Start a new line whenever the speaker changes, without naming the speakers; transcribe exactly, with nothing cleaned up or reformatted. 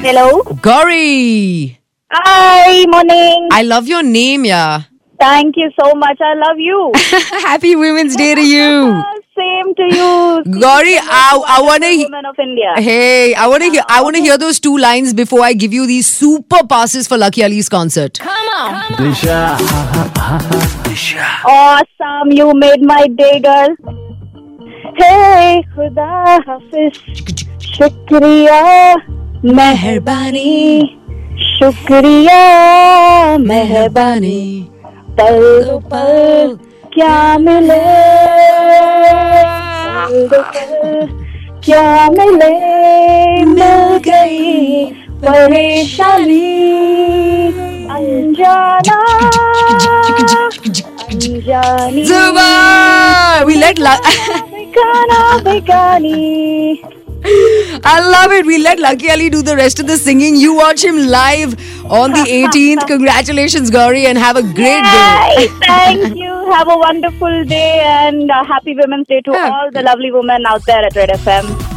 Hello.
Gauri.
Hi, morning.
I love your name, yeah.
Thank you so much. I love you.
Happy Women's Day to you.
Same to you.
Gauri, I, I want to...
Women of India.
Hey, I want to hear. I want to hear those two lines before I give you these super passes for Lucky Ali's concert.
Come on.
Disha.
Awesome. You made my day, girl. Hey, Khuda Hafiz. Shukriya. Mehrbani. Shukriya. Mehrbani. पल पल क्या मिले पल पल क्या मिले मिल गई परेशानी अनजाना अनजानी
Zubair! We let La-
बेगाना बेगानी.
I love it. We let Lucky Ali do the rest of the singing. You watch him live on the eighteenth. Congratulations, Gauri, and have a great day.
Yay, thank you. Have a wonderful day and uh, happy Women's Day to
Yeah.
all the lovely women out there at Red F M.